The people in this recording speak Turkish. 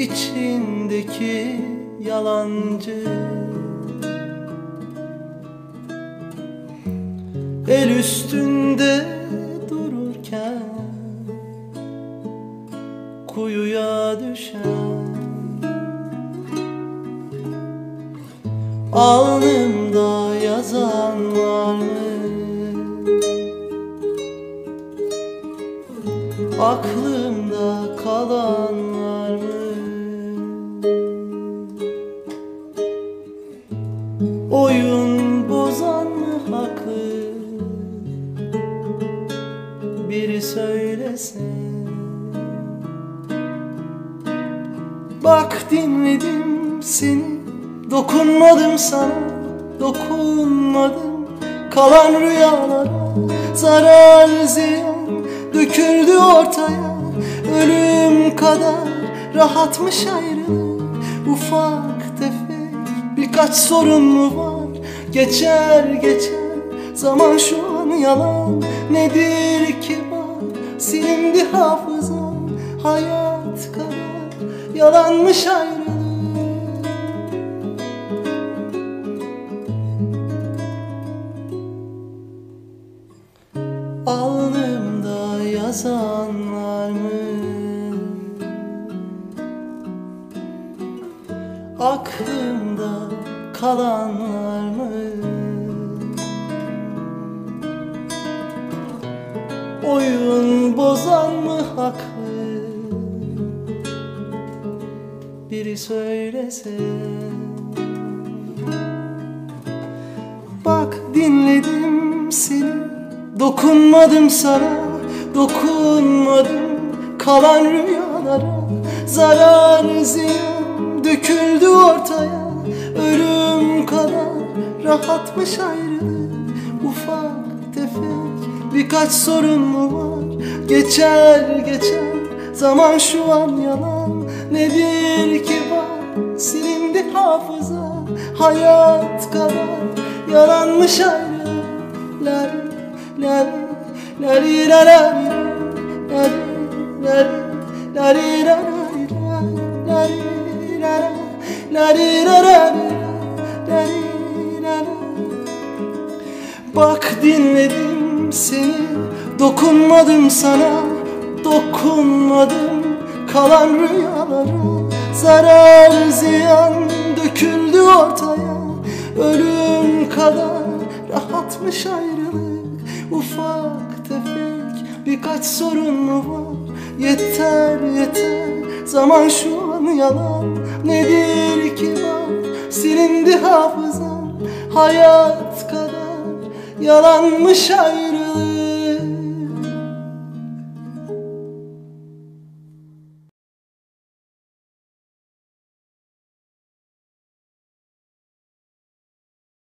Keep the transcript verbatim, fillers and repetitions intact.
içindeki yalancı. El üstünde dururken kuyuya düşen, alnımda yazan var mı? Aklımda kalan var mı? Oyun bozan mı haklı? Biri söylesin. Bak dinledim seni, dokunmadım sana, dokunmadım kalan rüyalara. Zarar ziyan döküldü ortaya, ölüm kadar rahatmış ayrılık. Ufak tefek birkaç sorun mu var? Geçer geçer zaman, şu an yalan. Nedir ki bak, silindi hafızam. Hayat kadar yalanmış ayrılık. Alnımda yazan var mı? Aklımda kalan var mı? Oyun bozan mı haklı? Biri söylese. Bak dinledim seni, dokunmadım sana, dokunmadım kalan rüyalara. Zarar ziyan döküldü ortaya, ölüm kadar rahatmış ayrılık. Ufak tefek birkaç sorun mu var? Geçer geçer zaman, şu an yalan. Nedir ki bak, silindi hafıza. Hayat kadar yalanmış ayrılık. Lar lar lar lar lar lar lar lar lar. Bak dinledim seni, dokunmadım sana, dokunmadım kalan rüyalara. Zarar ziyan döküldü ortaya, ölüm kadar rahatmış ayrılık. Ufak tefek birkaç sorun mu var? Yeter yeter zaman, şu an yalan. Nedir ki bak, silindi hafızam. Hayat kadar yalanmış ayrılık.